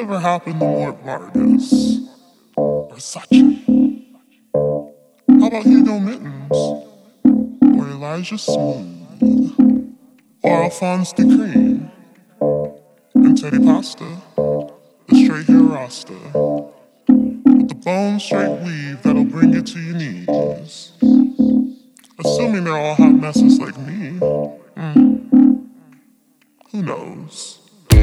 Whatever happened to Mort Vargas? Or Sachi? How about Hugo Mittens? Or Elijah Smooth? Or Alphonse de Cream? And Teddy Pasta? The straight hair Rasta? With the bone straight weave that'll bring you to your knees. Assuming they're all hot messes like me. Who knows?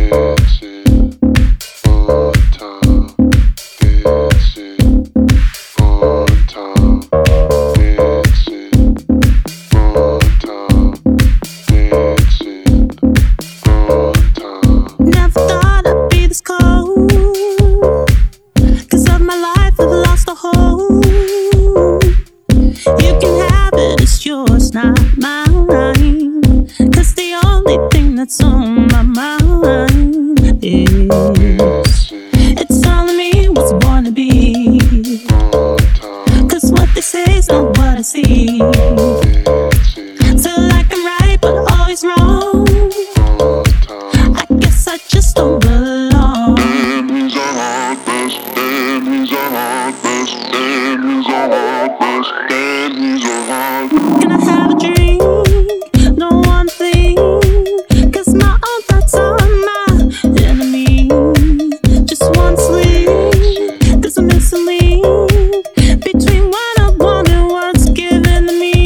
Not mine, 'cause the only thing that's on my mind is it's all of me was born to be, 'cause what they say is not what I see. Feel like I'm right but always wrong. I guess I just don't belong. Damn, he's a hot mess. Damn, he's a hot mess. Damn, he's a hot mess. Damn, he's a hot mess. Can I have a drink? No one thing, 'cause my own thoughts are my enemy. Just one sleep, 'cause I'm missing link between what I want and what's given to me.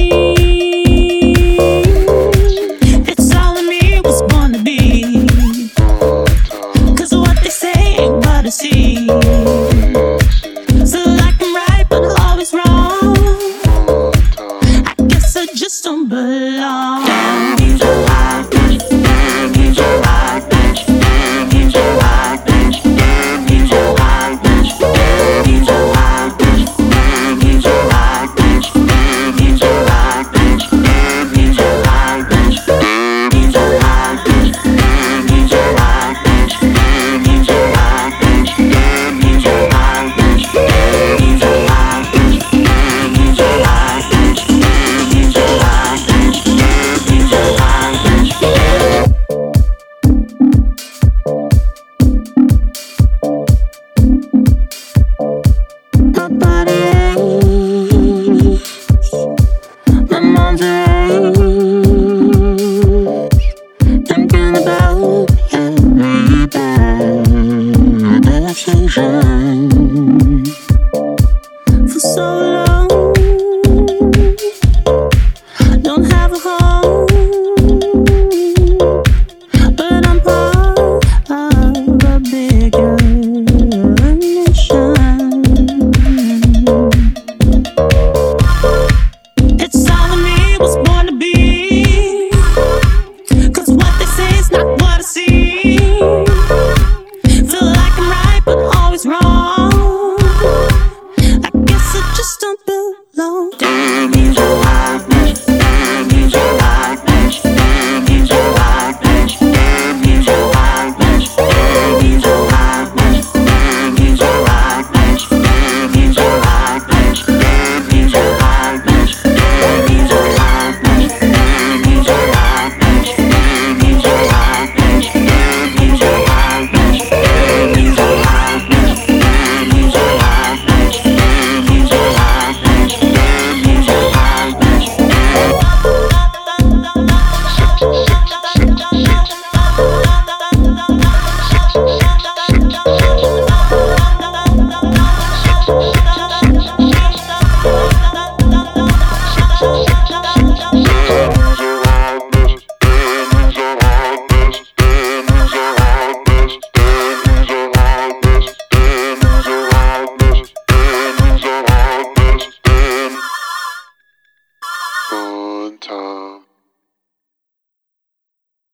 It's all in me was born to be, 'cause what they say ain't what I see. So like I'm right but always wrong. I guess I just don't belong. Damn, he's a hot mess. Damn, he's a hot mess. Damn, he's a hot mess. Damn, he's a hot mess. Damn, he's a hot mess. Damn, he's a hot mess. Damn, he's a hot mess. Damn, he's a hot mess. Damn, he's a hot mess. Damn, he's a hot mess. Damn, he's a hot mess. Damn, he's a hot mess. Damn, he's a hot mess. Damn, he's a hot mess. Damn, he's a hot mess. Damn, he's a hot mess. My body aches, my mind's a rage, thinking about